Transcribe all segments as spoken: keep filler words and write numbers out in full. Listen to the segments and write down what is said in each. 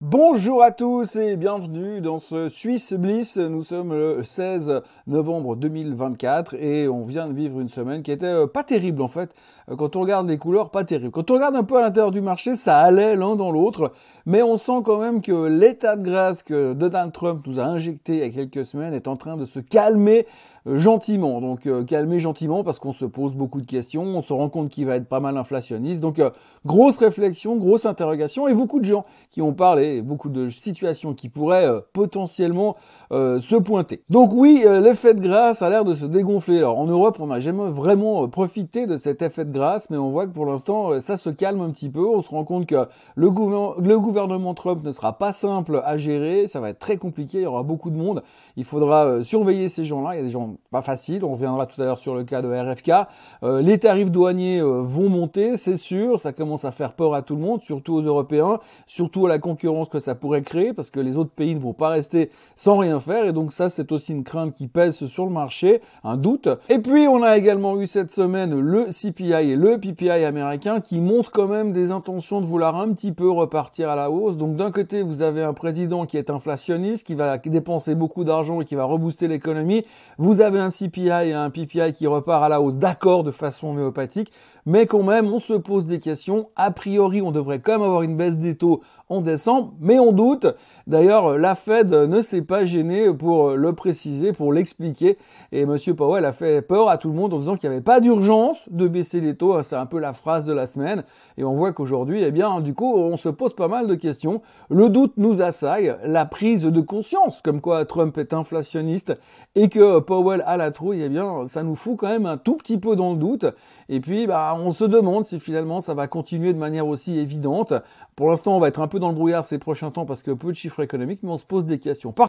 Bonjour à tous et bienvenue dans ce Swiss Bliss. Nous sommes le seize novembre deux mille vingt-quatre et on vient de vivre une semaine qui était euh, pas terrible en fait. Euh, Quand on regarde les couleurs, pas terrible. Quand on regarde un peu à l'intérieur du marché, ça allait l'un dans l'autre, mais on sent quand même que l'état de grâce que Donald Trump nous a injecté il y a quelques semaines est en train de se calmer euh, gentiment. Donc euh, calmer gentiment parce qu'on se pose beaucoup de questions, on se rend compte qu'il va être pas mal inflationniste. Donc euh, grosse réflexion, grosse interrogation et beaucoup de gens qui ont parlé, beaucoup de situations qui pourraient euh, potentiellement euh, se pointer. Donc oui, euh, l'effet de grâce a l'air de se dégonfler. Alors en Europe, on n'a jamais vraiment euh, profité de cet effet de grâce, mais on voit que pour l'instant, euh, ça se calme un petit peu. On se rend compte que le, gouver- le gouvernement Trump ne sera pas simple à gérer, ça va être très compliqué, il y aura beaucoup de monde. Il faudra euh, surveiller ces gens-là, il y a des gens pas faciles, on reviendra tout à l'heure sur le cas de R F K. Euh, les tarifs douaniers euh, vont monter, c'est sûr, ça commence à faire peur à tout le monde, surtout aux Européens, surtout à la concurrence que ça pourrait créer, parce que les autres pays ne vont pas rester sans rien faire, et donc ça c'est aussi une crainte qui pèse sur le marché, un doute. Et puis on a également eu cette semaine le C P I et le P P I américain qui montrent quand même des intentions de vouloir un petit peu repartir à la hausse. Donc d'un côté vous avez un président qui est inflationniste, qui va dépenser beaucoup d'argent et qui va rebooster l'économie. Vous avez un C P I et un P P I qui repart à la hausse, d'accord, de façon homéopathique, mais quand même on se pose des questions. A priori on devrait quand même avoir une baisse des taux en décembre, mais on doute. D'ailleurs, la Fed ne s'est pas gênée pour le préciser, pour l'expliquer. Et Monsieur Powell a fait peur à tout le monde en disant qu'il n'y avait pas d'urgence de baisser les taux. C'est un peu la phrase de la semaine. Et on voit qu'aujourd'hui, eh bien, du coup, on se pose pas mal de questions. Le doute nous assaille, la prise de conscience, comme quoi Trump est inflationniste et que Powell a la trouille, eh bien, ça nous fout quand même un tout petit peu dans le doute. Et puis, bah, on se demande si finalement ça va continuer de manière aussi évidente. Pour l'instant, on va être un peu dans le brouillard ces prochains temps parce que peu de chiffres économiques, mais on se pose des questions. Par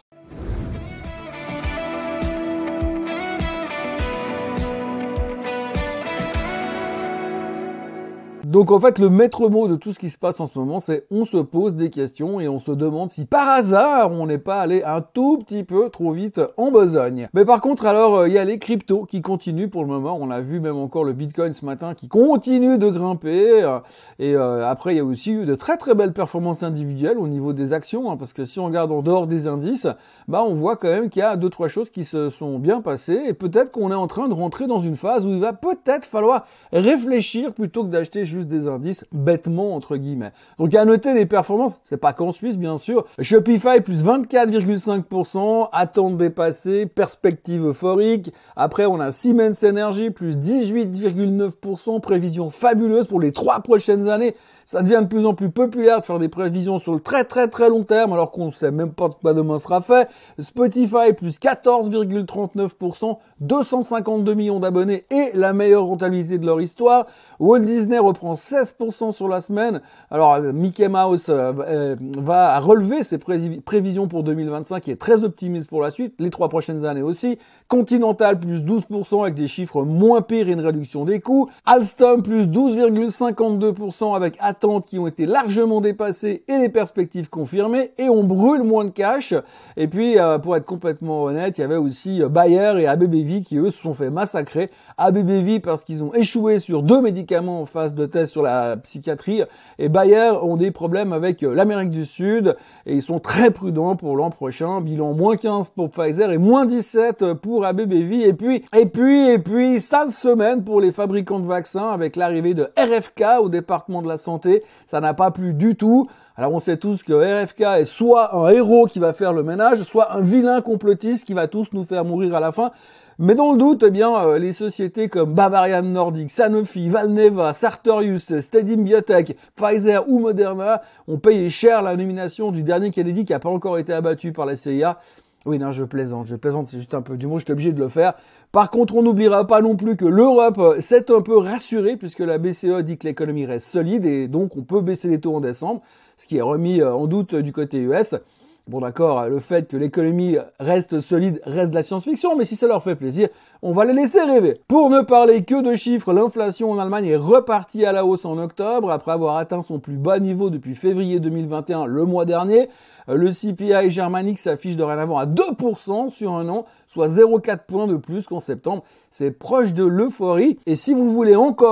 Donc en fait, le maître mot de tout ce qui se passe en ce moment, c'est on se pose des questions et on se demande si par hasard on n'est pas allé un tout petit peu trop vite en besogne. Mais par contre, alors il y a les cryptos qui continuent pour le moment. On a vu même encore le Bitcoin ce matin qui continue de grimper. Et euh, après, il y a aussi eu de très très belles performances individuelles au niveau des actions, hein, parce que si on regarde en dehors des indices, bah on voit quand même qu'il y a deux trois choses qui se sont bien passées et peut-être qu'on est en train de rentrer dans une phase où il va peut-être falloir réfléchir plutôt que d'acheter juste des indices bêtement entre guillemets. Donc à noter les performances, c'est pas qu'en Suisse bien sûr. Shopify plus vingt-quatre virgule cinq pour cent, attente dépassée, perspective euphorique. Après on a Siemens Energy plus dix-huit virgule neuf pour cent, prévision fabuleuse pour les trois prochaines années. Ça devient de plus en plus populaire de faire des prévisions sur le très très très long terme alors qu'on ne sait même pas de quoi demain sera fait. Spotify plus quatorze virgule trente-neuf pour cent, deux cent cinquante-deux millions d'abonnés et la meilleure rentabilité de leur histoire. Walt Disney reprend seize pour cent sur la semaine. Alors Mickey Mouse euh, euh, va relever ses pré- prévisions pour deux mille vingt-cinq et est très optimiste pour la suite, les trois prochaines années aussi. Continental plus douze pour cent avec des chiffres moins pires et une réduction des coûts. Alstom plus douze virgule cinquante-deux pour cent avec attentes qui ont été largement dépassées et les perspectives confirmées. Et on brûle moins de cash. Et puis euh, pour être complètement honnête, il y avait aussi euh, Bayer et A B B V qui eux se sont fait massacrer. A B B V parce qu'ils ont échoué sur deux médicaments en phase de test sur la psychiatrie et Bayer ont des problèmes avec l'Amérique du Sud et ils sont très prudents pour l'an prochain. Bilan moins quinze pour Pfizer et moins dix-sept pour A B B V. Et puis, et puis, et puis, sale semaine pour les fabricants de vaccins avec l'arrivée de R F K au département de la santé. Ça n'a pas plu du tout. Alors on sait tous que R F K est soit un héros qui va faire le ménage, soit un vilain complotiste qui va tous nous faire mourir à la fin. Mais dans le doute, eh bien, euh, les sociétés comme Bavarian Nordic, Sanofi, Valneva, Sartorius, Stedim Biotech, Pfizer ou Moderna ont payé cher la nomination du dernier Kennedy qui n'a pas encore été abattu par la C I A. Oui, non, je plaisante, je plaisante, c'est juste un peu du mot, je suis obligé de le faire. Par contre, on n'oubliera pas non plus que l'Europe s'est un peu rassurée puisque la B C E dit que l'économie reste solide et donc on peut baisser les taux en décembre, ce qui est remis en doute du côté U S. Bon d'accord, le fait que l'économie reste solide reste de la science-fiction, mais si ça leur fait plaisir, on va les laisser rêver. Pour ne parler que de chiffres, l'inflation en Allemagne est repartie à la hausse en octobre, après avoir atteint son plus bas niveau depuis février deux mille vingt et un, le mois dernier. Le C P I germanique s'affiche dorénavant à deux pour cent sur un an, soit zéro virgule quatre points de plus qu'en septembre. C'est proche de l'euphorie. Et si vous voulez encore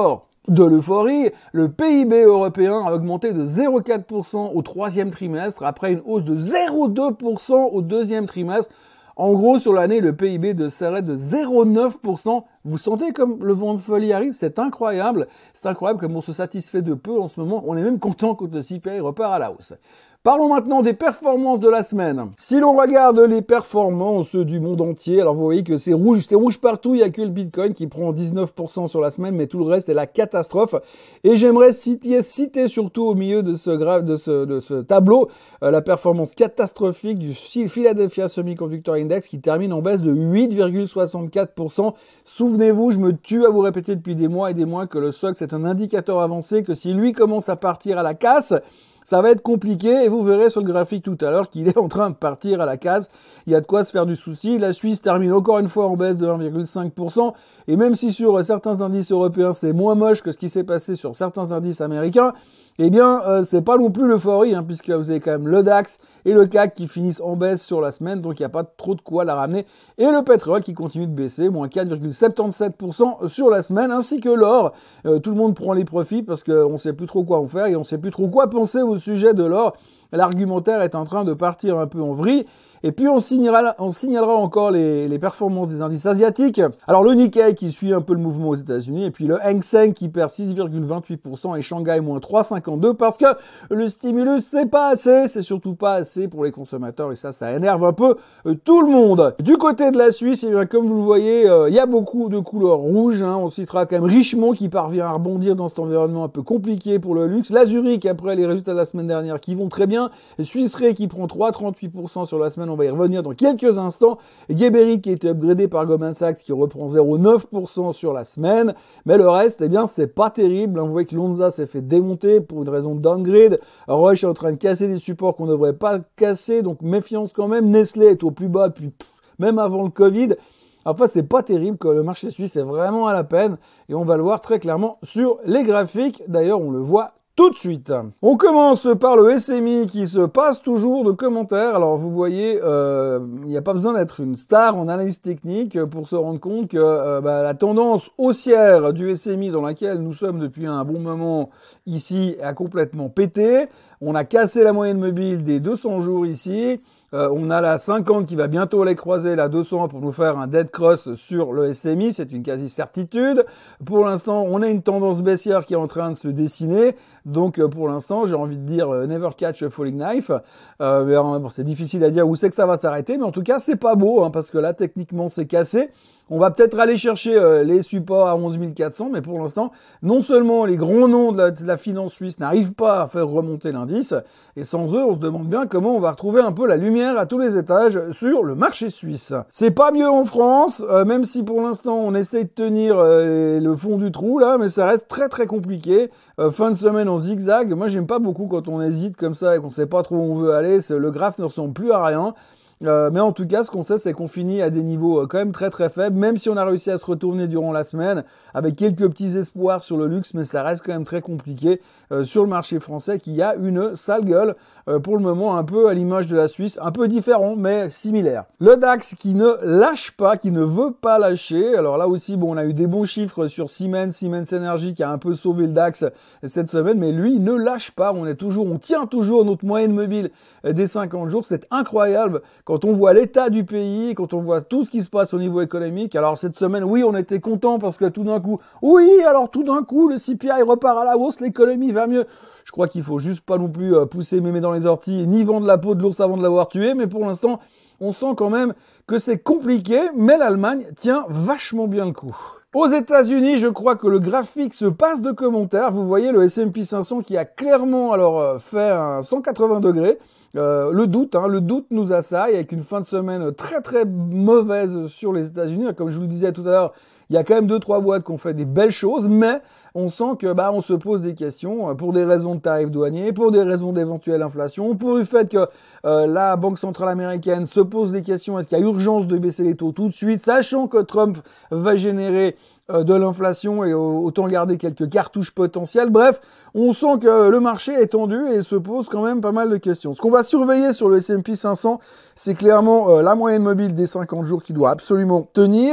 de l'euphorie. Le P I B européen a augmenté de zéro virgule quatre pour cent au troisième trimestre après une hausse de zéro virgule deux pour cent au deuxième trimestre. En gros, sur l'année, le P I B de serait de zéro virgule neuf pour cent. Vous sentez comme le vent de folie arrive? C'est incroyable. C'est incroyable comme on se satisfait de peu en ce moment. On est même content quand le C P I repart à la hausse. Parlons maintenant des performances de la semaine. Si l'on regarde les performances du monde entier, alors vous voyez que c'est rouge, c'est rouge partout, il n'y a que le Bitcoin qui prend dix-neuf pour cent sur la semaine, mais tout le reste est la catastrophe. Et j'aimerais citer, citer surtout au milieu de ce, grave, de ce, de ce tableau euh, la performance catastrophique du Philadelphia Semiconductor Index qui termine en baisse de huit virgule soixante-quatre pour cent. Souvenez-vous, je me tue à vous répéter depuis des mois et des mois que le S O X c'est un indicateur avancé, que si lui commence à partir à la casse, ça va être compliqué et vous verrez sur le graphique tout à l'heure qu'il est en train de partir à la case. Il y a de quoi se faire du souci. La Suisse termine encore une fois en baisse de un virgule cinq pour cent. Et même si sur certains indices européens c'est moins moche que ce qui s'est passé sur certains indices américains, eh bien, euh, c'est pas non plus l'euphorie, hein, puisque vous avez quand même le DAX et le C A C qui finissent en baisse sur la semaine, donc il n'y a pas trop de quoi la ramener. Et le pétrole qui continue de baisser, moins quatre virgule soixante-dix-sept pour cent sur la semaine, ainsi que l'or. Euh, tout le monde prend les profits parce qu'on ne sait plus trop quoi en faire et on ne sait plus trop quoi penser au sujet de l'or. L'argumentaire est en train de partir un peu en vrille. Et puis on signalera, on signalera encore les, les performances des indices asiatiques. Alors le Nikkei qui suit un peu le mouvement aux États-Unis, et puis le Hang Seng qui perd six virgule vingt-huit pour cent et Shanghai moins trois virgule cinquante-deux parce que le stimulus c'est pas assez, c'est surtout pas assez pour les consommateurs et ça, ça énerve un peu euh, tout le monde. Du côté de la Suisse, et bien, comme vous le voyez, il euh, y a beaucoup de couleurs rouges. Hein. On citera quand même Richemont qui parvient à rebondir dans cet environnement un peu compliqué pour le luxe. La Zurich après les résultats de la semaine dernière qui vont très bien. Suisse Re qui prend trois virgule trente-huit pour cent sur la semaine. On va y revenir dans quelques instants. Geberit qui a été upgradé par Goldman Sachs qui reprend zéro virgule neuf pour cent sur la semaine. Mais le reste, eh bien, c'est pas terrible. Vous voyez que Lonza s'est fait démonter pour une raison de downgrade. Roche est en train de casser des supports qu'on ne devrait pas casser. Donc, méfiance quand même. Nestlé est au plus bas depuis, pff, même avant le Covid. Enfin, c'est pas terrible, que le marché suisse est vraiment à la peine. Et on va le voir très clairement sur les graphiques. D'ailleurs, on le voit tout de suite. On commence par le S M I qui se passe toujours de commentaires. Alors vous voyez, euh, il n'y a pas besoin d'être une star en analyse technique pour se rendre compte que euh, bah, la tendance haussière du S M I dans laquelle nous sommes depuis un bon moment ici a complètement pété. On a cassé la moyenne mobile des deux cents jours ici. Euh, on a la cinquante qui va bientôt aller croiser la deux cents pour nous faire un dead cross sur le S M I, c'est une quasi-certitude. Pour l'instant, on a une tendance baissière qui est en train de se dessiner. Donc euh, pour l'instant, j'ai envie de dire euh, never catch a falling knife. Euh, mais, bon, c'est difficile à dire où c'est que ça va s'arrêter, mais en tout cas, c'est pas beau, hein, parce que là, techniquement, c'est cassé. On va peut-être aller chercher euh, les supports à onze mille quatre cents, mais pour l'instant, non seulement les grands noms de la, de la finance suisse n'arrivent pas à faire remonter l'indice, et sans eux, on se demande bien comment on va retrouver un peu la lumière à tous les étages sur le marché suisse. C'est pas mieux en France, euh, même si pour l'instant, on essaie de tenir euh, le fond du trou, là, mais ça reste très très compliqué. Euh, fin de semaine en zigzag, moi j'aime pas beaucoup quand on hésite comme ça et qu'on sait pas trop où on veut aller, le graphe ne ressemble plus à rien. Euh, mais en tout cas, ce qu'on sait, c'est qu'on finit à des niveaux euh, quand même très très faibles, même si on a réussi à se retourner durant la semaine, avec quelques petits espoirs sur le luxe, mais ça reste quand même très compliqué euh, sur le marché français, qui a une sale gueule, euh, pour le moment un peu à l'image de la Suisse, un peu différent, mais similaire. Le DAX qui ne lâche pas, qui ne veut pas lâcher, alors là aussi, bon, on a eu des bons chiffres sur Siemens, Siemens Energy qui a un peu sauvé le DAX cette semaine, mais lui, il ne lâche pas, on est toujours, on tient toujours notre moyenne mobile des cinquante jours, c'est incroyable. Quand on voit l'état du pays, quand on voit tout ce qui se passe au niveau économique, alors cette semaine, oui, on était content parce que tout d'un coup, oui, alors tout d'un coup, le C P I repart à la hausse, l'économie va mieux. Je crois qu'il faut juste pas non plus pousser mémé dans les orties, ni vendre la peau de l'ours avant de l'avoir tué, mais pour l'instant, on sent quand même que c'est compliqué, mais l'Allemagne tient vachement bien le coup. Aux États-Unis, je crois que le graphique se passe de commentaires. Vous voyez le S and P cinq cents qui a clairement alors fait un cent quatre-vingts degrés. Euh, le doute, hein, le doute nous assaille avec une fin de semaine très très mauvaise sur les États-Unis. Comme je vous le disais tout à l'heure, il y a quand même deux trois boîtes qui ont fait des belles choses, mais on sent que bah on se pose des questions pour des raisons de tarifs douaniers, pour des raisons d'éventuelle inflation, pour le fait que euh, la Banque centrale américaine se pose des questions, est-ce qu'il y a urgence de baisser les taux tout de suite, sachant que Trump va générer euh, de l'inflation et autant garder quelques cartouches potentielles. Bref, on sent que le marché est tendu et se pose quand même pas mal de questions. Ce qu'on va surveiller sur le S and P cinq cents, c'est clairement euh, la moyenne mobile des cinquante jours qui doit absolument tenir.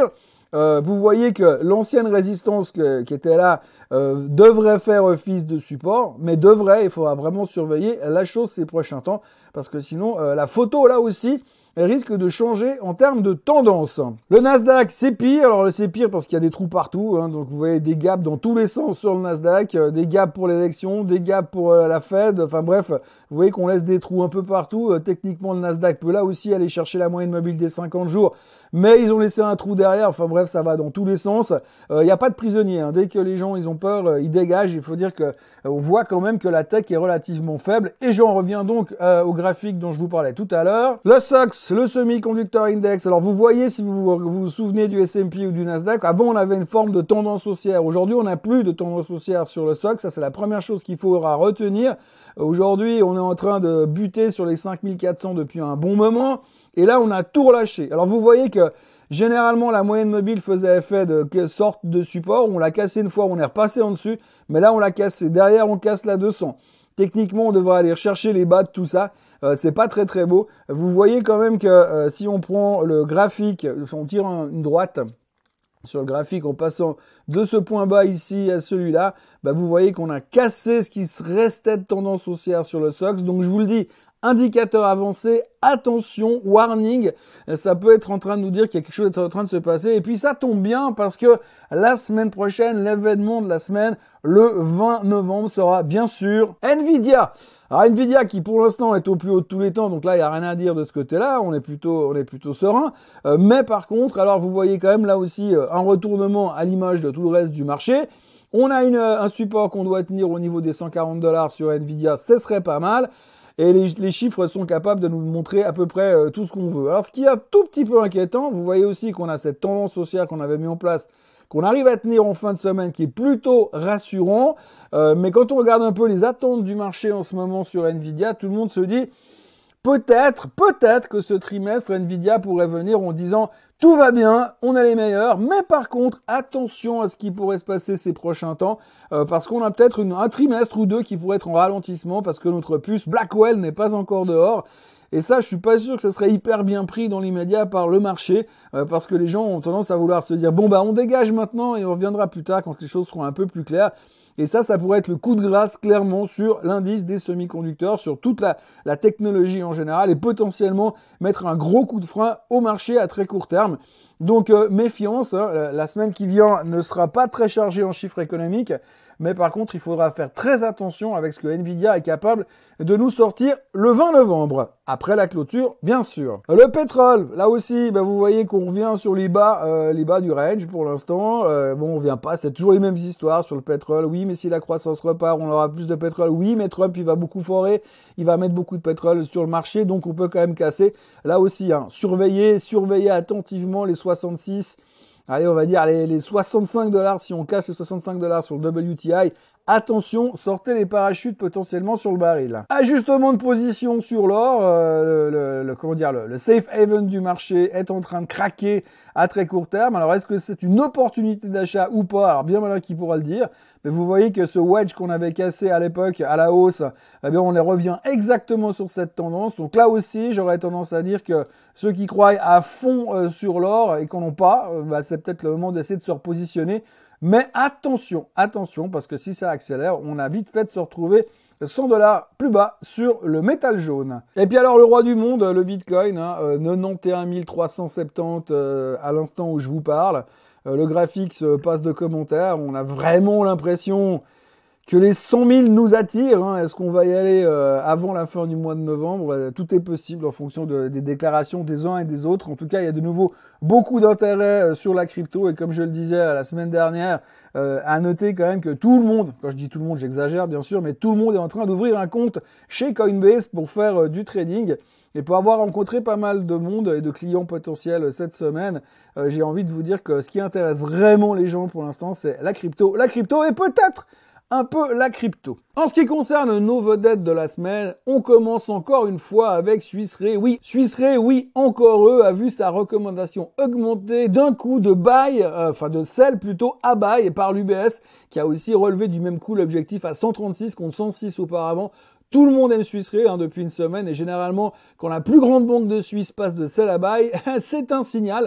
Euh, vous voyez que l'ancienne résistance que, qui était là euh, devrait faire office de support, mais devrait, il faudra vraiment surveiller la chose ces prochains temps, parce que sinon, euh, la photo là aussi, elle risque de changer en termes de tendance. Le Nasdaq, c'est pire. Alors, c'est pire parce qu'il y a des trous partout. Hein, donc, vous voyez des gaps dans tous les sens sur le Nasdaq. Euh, des gaps pour l'élection, des gaps pour euh, la Fed. Enfin, bref, vous voyez qu'on laisse des trous un peu partout. Euh, techniquement, le Nasdaq peut là aussi aller chercher la moyenne mobile des cinquante jours. Mais ils ont laissé un trou derrière. Enfin, bref, ça va dans tous les sens. Il euh, n'y a pas de prisonniers. Hein. Dès que les gens, ils ont peur, euh, ils dégagent. Il faut dire que euh, on voit quand même que la tech est relativement faible. Et j'en reviens donc euh, au graphique dont je vous parlais tout à l'heure. Le S O X, le Semiconductor Index. Alors, vous voyez, si vous vous, vous souvenez du S and P ou du Nasdaq, avant, on avait une forme de tendance haussière. Aujourd'hui, on n'a plus de tendance haussière sur le S O X. Ça, c'est la première chose qu'il faudra retenir. Aujourd'hui, on est en train de buter sur les cinq mille quatre cents depuis un bon moment. Et là, on a tout relâché. Alors, vous voyez que généralement, la moyenne mobile faisait effet de quelle sorte de support. On l'a cassé une fois, on est repassé en dessus. Mais là, on l'a cassé. Derrière, on casse la deux cents. Techniquement, on devrait aller chercher les bas de tout ça. Euh, c'est pas très très beau. Vous voyez quand même que euh, si on prend le graphique, on tire un, une droite sur le graphique en passant de ce point bas ici à celui-là, bah vous voyez qu'on a cassé ce qui restait de tendance haussière sur le S O X. Donc je vous le dis, indicateur avancé, attention, warning, ça peut être en train de nous dire qu'il y a quelque chose qui est en train de se passer. Et puis ça tombe bien parce que la semaine prochaine, l'événement de la semaine, le vingt novembre, sera bien sûr Nvidia. Alors Nvidia qui pour l'instant est au plus haut de tous les temps, donc là il n'y a rien à dire de ce côté-là, on est plutôt, on est plutôt serein. Euh, mais par contre, alors vous voyez quand même là aussi euh, un retournement à l'image de tout le reste du marché. On a une, un support qu'on doit tenir au niveau des cent quarante dollars sur Nvidia, ce serait pas mal. Et les, les chiffres sont capables de nous montrer à peu près euh, tout ce qu'on veut. Alors ce qui est un tout petit peu inquiétant, vous voyez aussi qu'on a cette tendance haussière qu'on avait mis en place, qu'on arrive à tenir en fin de semaine, qui est plutôt rassurant. Euh, mais quand on regarde un peu les attentes du marché en ce moment sur Nvidia, tout le monde se dit peut-être, peut-être que ce trimestre, Nvidia pourrait venir en disant tout va bien, on est les meilleurs, mais par contre, attention à ce qui pourrait se passer ces prochains temps, euh, parce qu'on a peut-être un trimestre ou deux qui pourrait être en ralentissement, parce que notre puce Blackwell n'est pas encore dehors. Et ça, je suis pas sûr que ça serait hyper bien pris dans l'immédiat par le marché, euh, parce que les gens ont tendance à vouloir se dire bon bah on dégage maintenant et on reviendra plus tard quand les choses seront un peu plus claires. Et ça, ça pourrait être le coup de grâce clairement sur l'indice des semi-conducteurs, sur toute la, la technologie en général et potentiellement mettre un gros coup de frein au marché à très court terme. Donc euh, méfiance, hein, la, la semaine qui vient ne sera pas très chargée en chiffres économiques, mais par contre, il faudra faire très attention avec ce que Nvidia est capable de nous sortir le vingt novembre, après la clôture, bien sûr. Le pétrole, là aussi, bah, vous voyez qu'on revient sur les bas, euh, les bas du range pour l'instant. Euh, bon, on revient pas, c'est toujours les mêmes histoires sur le pétrole. Oui, mais si la croissance repart, on aura plus de pétrole. Oui, mais Trump, il va beaucoup forer, il va mettre beaucoup de pétrole sur le marché, donc on peut quand même casser. Là aussi, hein, surveillez, surveillez attentivement les soixante-six. Allez, on va dire les, les soixante-cinq dollars, si on casse les soixante-cinq dollars sur le W T I, attention, sortez les parachutes potentiellement sur le baril. Ajustement de position sur l'or, euh, le, le, le, comment dire, le, le safe haven du marché est en train de craquer à très court terme. Alors, est-ce que c'est une opportunité d'achat ou pas? Alors, bien malin qui pourra le dire. Mais vous voyez que ce wedge qu'on avait cassé à l'époque à la hausse, eh bien, on les revient exactement sur cette tendance. Donc là aussi, j'aurais tendance à dire que ceux qui croient à fond euh, sur l'or et qu'on n'en pas, euh, bah, c'est peut-être le moment d'essayer de se repositionner. Mais attention, attention, parce que si ça accélère, on a vite fait de se retrouver cent dollars plus bas sur le métal jaune. Et puis alors le roi du monde, le Bitcoin, hein, euh, quatre-vingt-onze mille trois cent soixante-dix euh, à l'instant où je vous parle. Euh, le graphique se passe de commentaires. On a vraiment l'impression que les cent mille nous attirent. Hein. Est-ce qu'on va y aller euh, avant la fin du mois de novembre? euh, Tout est possible en fonction de, des déclarations des uns et des autres. En tout cas, il y a de nouveau beaucoup d'intérêt euh, sur la crypto. Et comme je le disais la semaine dernière, euh, à noter quand même que tout le monde, quand je dis tout le monde, j'exagère bien sûr, mais tout le monde est en train d'ouvrir un compte chez Coinbase pour faire euh, du trading. Et pour avoir rencontré pas mal de monde et de clients potentiels cette semaine, euh, j'ai envie de vous dire que ce qui intéresse vraiment les gens pour l'instant, c'est la crypto. La crypto et peut-être un peu la crypto. En ce qui concerne nos vedettes de la semaine, on commence encore une fois avec Swiss Re. Oui, Swiss Re, oui, encore eux, a vu sa recommandation augmenter d'un coup de buy, euh, enfin de sell plutôt à buy par l'U B S, qui a aussi relevé du même coup l'objectif à cent trente-six contre cent six auparavant. Tout le monde aime Swiss Re hein, depuis une semaine et généralement, quand la plus grande banque de Suisse passe de sell à buy, c'est un signal.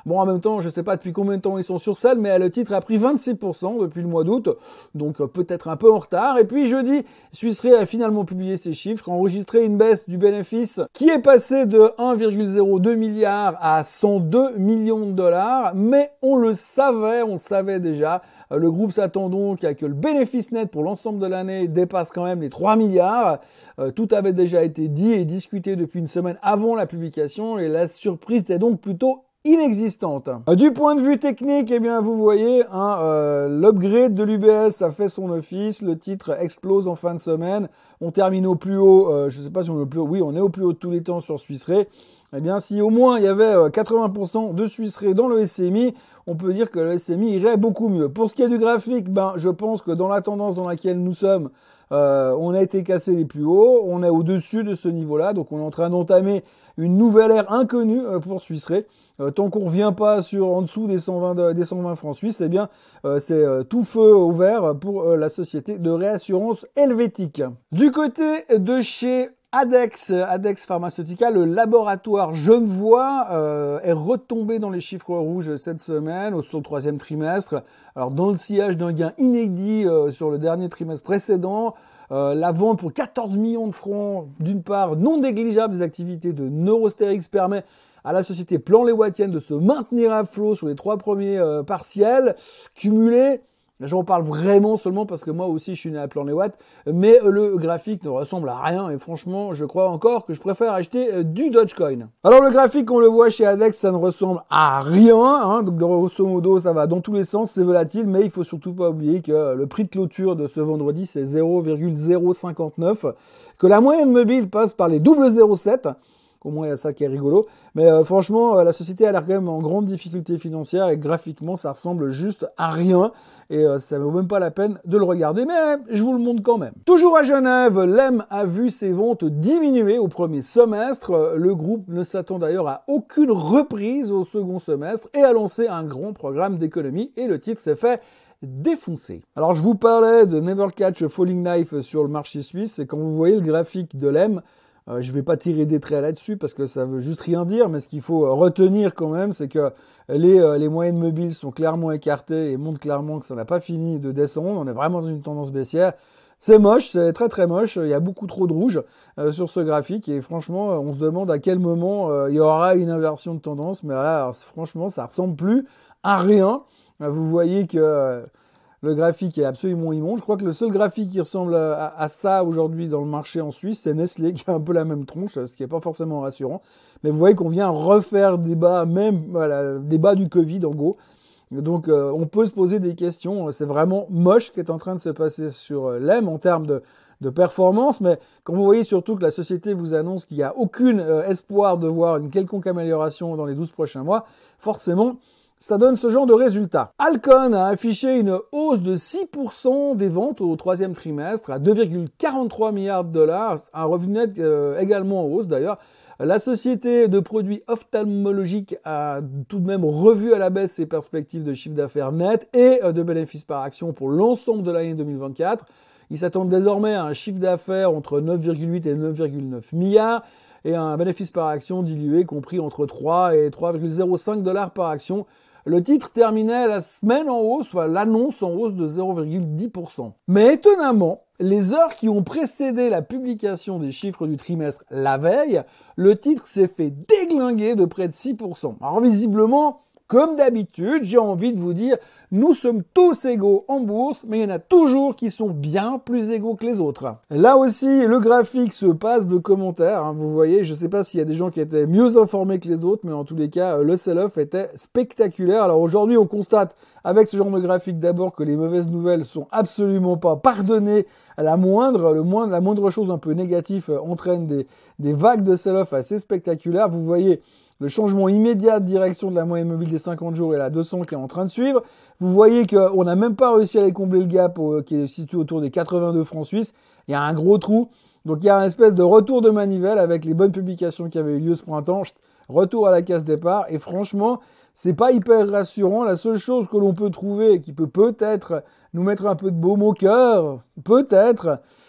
Bon, en même temps, je sais pas depuis combien de temps ils sont sur selle, mais le titre a pris vingt-six pour cent depuis le mois d'août, donc peut-être un peu en retard. Et puis jeudi, Swiss Re a finalement publié ses chiffres, enregistré une baisse du bénéfice qui est passé de un virgule zéro deux milliard à cent deux millions de dollars, mais on le savait, on savait déjà. Le groupe s'attend donc à que le bénéfice net pour l'ensemble de l'année dépasse quand même les trois milliards. Euh, tout avait déjà été dit et discuté depuis une semaine avant la publication et la surprise était donc plutôt inexistante. Euh, du point de vue technique, eh bien vous voyez, hein, euh, l'upgrade de l'U B S a fait son office, le titre explose en fin de semaine, on termine au plus haut, euh, je sais pas si on est au plus haut, oui on est au plus haut de tous les temps sur Swiss Re. Eh bien, si au moins il y avait quatre-vingts pour cent de Swiss Re dans le S M I, on peut dire que le S M I irait beaucoup mieux. Pour ce qui est du graphique, ben, je pense que dans la tendance dans laquelle nous sommes, euh, on a été cassé les plus hauts, on est au-dessus de ce niveau-là, donc on est en train d'entamer une nouvelle ère inconnue pour Swiss Re. Euh, tant qu'on revient pas sur en dessous des cent vingt, des cent vingt francs suisses, eh bien, euh, c'est euh, tout feu au vert pour euh, la société de réassurance helvétique. Du côté de chez Addex, Addex Pharmaceutica, le laboratoire genevois euh, est retombé dans les chiffres rouges cette semaine, sur le troisième trimestre. Alors dans le sillage d'un gain inédit euh, sur le dernier trimestre précédent, euh, la vente pour quatorze millions de francs, d'une part non négligeable des activités de Neurosterix permet à la société Plan-les-Ouatienne de se maintenir à flot sur les trois premiers euh, partiels cumulés. J'en parle vraiment seulement parce que moi aussi je suis né à Plan-les-Ouates, mais le graphique ne ressemble à rien et franchement je crois encore que je préfère acheter du Dogecoin. Alors le graphique on le voit chez Addex, ça ne ressemble à rien, hein, donc grosso modo ça va dans tous les sens, c'est volatile, mais il faut surtout pas oublier que le prix de clôture de ce vendredi c'est zéro virgule zéro cinquante-neuf, que la moyenne mobile passe par les double zéro sept. Au moins, il y a ça qui est rigolo. Mais euh, franchement, euh, la société a l'air quand même en grande difficulté financière et graphiquement, ça ressemble juste à rien. Et euh, ça ne vaut même pas la peine de le regarder, mais je vous le montre quand même. Toujours à Genève, l'E M a vu ses ventes diminuer au premier semestre. Le groupe ne s'attend d'ailleurs à aucune reprise au second semestre et a lancé un grand programme d'économie et le titre s'est fait défoncer. Alors, je vous parlais de Never Catch a Falling Knife sur le marché suisse et quand vous voyez le graphique de l'E M, Euh, je vais pas tirer des traits là-dessus parce que ça veut juste rien dire, mais ce qu'il faut retenir quand même, c'est que les, euh, les moyennes mobiles sont clairement écartées et montrent clairement que ça n'a pas fini de descendre. On est vraiment dans une tendance baissière. C'est moche, c'est très très moche. Il y a beaucoup trop de rouge euh, sur ce graphique et franchement, on se demande à quel moment euh, il y aura une inversion de tendance. Mais là, alors, franchement, ça ressemble plus à rien. Euh, vous voyez que euh, le graphique est absolument immonde. Je crois que le seul graphique qui ressemble à, à ça aujourd'hui dans le marché en Suisse, c'est Nestlé qui a un peu la même tronche, ce qui n'est pas forcément rassurant. Mais vous voyez qu'on vient refaire des bas, même voilà, des bas du Covid en gros. Donc euh, on peut se poser des questions. C'est vraiment moche ce qui est en train de se passer sur l'E M en termes de, de performance. Mais quand vous voyez surtout que la société vous annonce qu'il n'y a aucun euh, espoir de voir une quelconque amélioration dans les douze prochains mois, forcément, ça donne ce genre de résultat. Alcon a affiché une hausse de six pour cent des ventes au troisième trimestre à deux virgule quarante-trois milliards de dollars, un revenu net euh, également en hausse d'ailleurs. La société de produits ophtalmologiques a tout de même revu à la baisse ses perspectives de chiffre d'affaires net et de bénéfices par action pour l'ensemble de l'année deux mille vingt-quatre. Ils s'attendent désormais à un chiffre d'affaires entre neuf virgule huit et neuf virgule neuf milliards et un bénéfice par action dilué compris entre trois et trois virgule zéro cinq dollars par action. Le titre terminait la semaine en hausse, enfin l'annonce en hausse de zéro virgule dix pour cent. Mais étonnamment, les heures qui ont précédé la publication des chiffres du trimestre la veille, le titre s'est fait déglinguer de près de six pour cent. Alors visiblement, comme d'habitude, j'ai envie de vous dire, nous sommes tous égaux en bourse, mais il y en a toujours qui sont bien plus égaux que les autres. Là aussi, le graphique se passe de commentaires. Hein, vous voyez, je ne sais pas s'il y a des gens qui étaient mieux informés que les autres, mais en tous les cas, le sell-off était spectaculaire. Alors aujourd'hui, on constate avec ce genre de graphique d'abord que les mauvaises nouvelles sont absolument pas pardonnées à la moindre. Le moindre, la moindre chose un peu négative entraîne des, des vagues de sell-off assez spectaculaires. Vous voyez le changement immédiat de direction de la moyenne mobile des cinquante jours et la deux cents qui est en train de suivre. Vous voyez qu'on n'a même pas réussi à aller combler le gap euh, qui est situé autour des quatre-vingt-deux francs suisses. Il y a un gros trou. Donc il y a une espèce de retour de manivelle avec les bonnes publications qui avaient eu lieu ce printemps. Retour à la case départ. Et franchement, c'est pas hyper rassurant. La seule chose que l'on peut trouver et qui peut peut-être nous mettre un peu de baume au cœur, peut-être,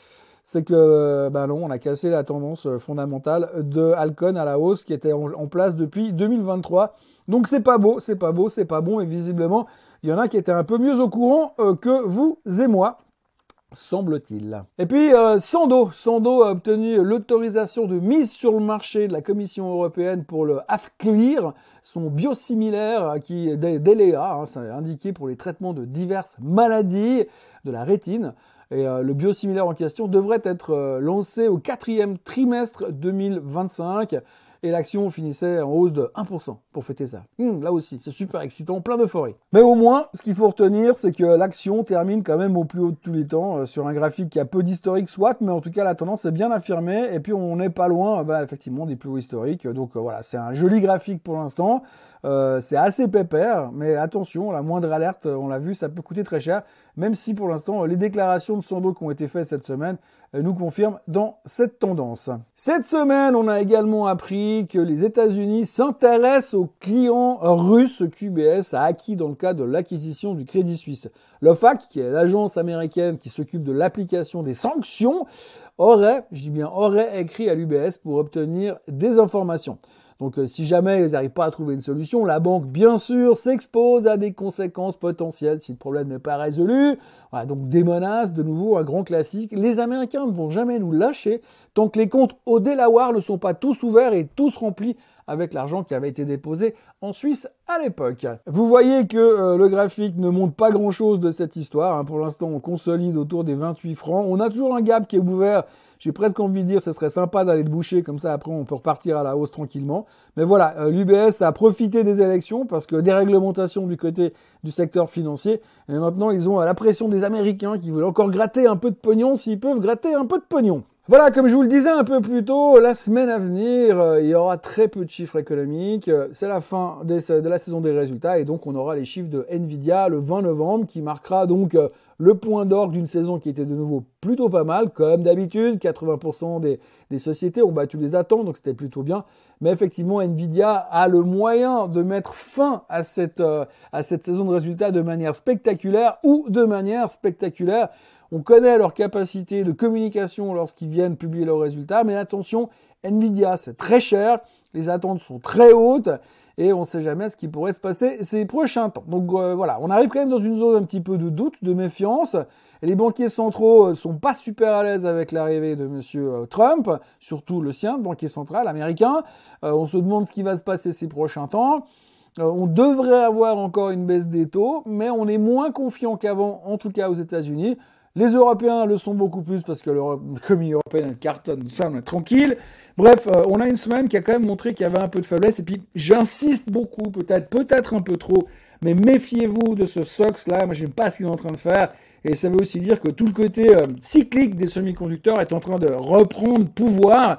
c'est que ben non, on a cassé la tendance fondamentale de Alcon à la hausse qui était en, en place depuis deux mille vingt-trois. Donc c'est pas beau, c'est pas beau, c'est pas bon, et visiblement, il y en a qui étaient un peu mieux au courant euh, que vous et moi, semble-t-il. Et puis euh, Sandoz, Sandoz a obtenu l'autorisation de mise sur le marché de la Commission européenne pour le Afqlir, son biosimilaire qui est d'Eylea, hein, c'est indiqué pour les traitements de diverses maladies de la rétine. Et euh, le biosimilaire en question devrait être euh, lancé au quatrième trimestre deux mille vingt-cinq. Et l'action finissait en hausse de un pour cent pour fêter ça. Hum, là aussi, c'est super excitant, plein d'euphorie. Mais au moins, ce qu'il faut retenir, c'est que l'action termine quand même au plus haut de tous les temps, euh, sur un graphique qui a peu d'historique soit, mais en tout cas, la tendance est bien affirmée, et puis on n'est pas loin, bah, effectivement, des plus hauts historiques. Donc euh, voilà, c'est un joli graphique pour l'instant. Euh, c'est assez pépère, mais attention, la moindre alerte, on l'a vu, ça peut coûter très cher, même si pour l'instant, les déclarations de Sandoz qui ont été faites cette semaine euh, nous confirment dans cette tendance. Cette semaine, on a également appris que les États-Unis s'intéressent aux clients russes qu'U B S a acquis dans le cadre de l'acquisition du Crédit Suisse. L'O F A C, qui est l'agence américaine qui s'occupe de l'application des sanctions, aurait, je dis bien aurait, écrit à l'U B S pour obtenir des informations. Donc euh, si jamais ils n'arrivent pas à trouver une solution, la banque, bien sûr, s'expose à des conséquences potentielles si le problème n'est pas résolu. Voilà, donc des menaces, de nouveau, un grand classique. Les Américains ne vont jamais nous lâcher tant que les comptes au Delaware ne sont pas tous ouverts et tous remplis avec l'argent qui avait été déposé en Suisse à l'époque. Vous voyez que euh, le graphique ne montre pas grand-chose de cette histoire. Hein. Pour l'instant, on consolide autour des vingt-huit francs. On a toujours un gap qui est ouvert. J'ai presque envie de dire, ce serait sympa d'aller le boucher, comme ça après on peut repartir à la hausse tranquillement. Mais voilà, euh, l'U B S a profité des élections parce que déréglementation du côté du secteur financier. Et maintenant, ils ont la pression des Américains qui veulent encore gratter un peu de pognon s'ils peuvent gratter un peu de pognon. Voilà, comme je vous le disais un peu plus tôt, la semaine à venir, euh, il y aura très peu de chiffres économiques. C'est la fin des, de la saison des résultats et donc on aura les chiffres de Nvidia le vingt novembre qui marquera donc euh, le point d'orgue d'une saison qui était de nouveau plutôt pas mal. Comme d'habitude, quatre-vingts pour cent des, des sociétés ont battu les attentes, donc c'était plutôt bien. Mais effectivement, Nvidia a le moyen de mettre fin à cette, euh, à cette saison de résultats de manière spectaculaire ou de manière spectaculaire. On connaît leur capacité de communication lorsqu'ils viennent publier leurs résultats, mais attention, Nvidia, c'est très cher, les attentes sont très hautes, et on ne sait jamais ce qui pourrait se passer ces prochains temps. Donc euh, voilà, on arrive quand même dans une zone un petit peu de doute, de méfiance, et les banquiers centraux euh, sont pas super à l'aise avec l'arrivée de monsieur euh, Trump, surtout le sien, le banquier central américain. Euh, on se demande ce qui va se passer ces prochains temps. Euh, on devrait avoir encore une baisse des taux, mais on est moins confiant qu'avant, en tout cas aux États-Unis. Les Européens le sont beaucoup plus parce que l'économie européenne cartonne, ça on est tranquille. Bref, euh, on a une semaine qui a quand même montré qu'il y avait un peu de faiblesse. Et puis j'insiste beaucoup, peut-être peut-être un peu trop, mais méfiez-vous de ce S O X là. Moi j'aime pas ce qu'il est en train de faire. Et ça veut aussi dire que tout le côté euh, cyclique des semi-conducteurs est en train de reprendre pouvoir.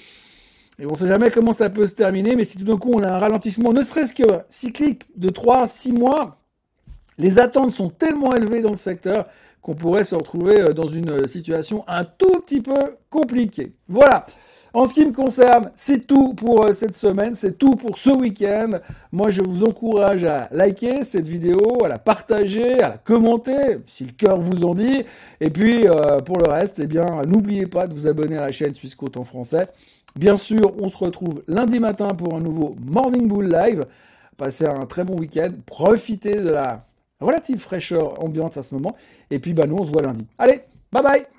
Et on ne sait jamais comment ça peut se terminer, mais si tout d'un coup on a un ralentissement, ne serait-ce que cyclique de trois à six mois, les attentes sont tellement élevées dans le secteur qu'on pourrait se retrouver dans une situation un tout petit peu compliquée. Voilà. En ce qui me concerne, c'est tout pour cette semaine, c'est tout pour ce week-end. Moi, je vous encourage à liker cette vidéo, à la partager, à la commenter, si le cœur vous en dit. Et puis, euh, pour le reste, eh bien, n'oubliez pas de vous abonner à la chaîne Swissquote en français. Bien sûr, on se retrouve lundi matin pour un nouveau Morning Bull Live. Passez un très bon week-end, profitez de la relative fraîcheur ambiante à ce moment. Et puis, bah, nous, on se voit lundi. Allez, bye bye!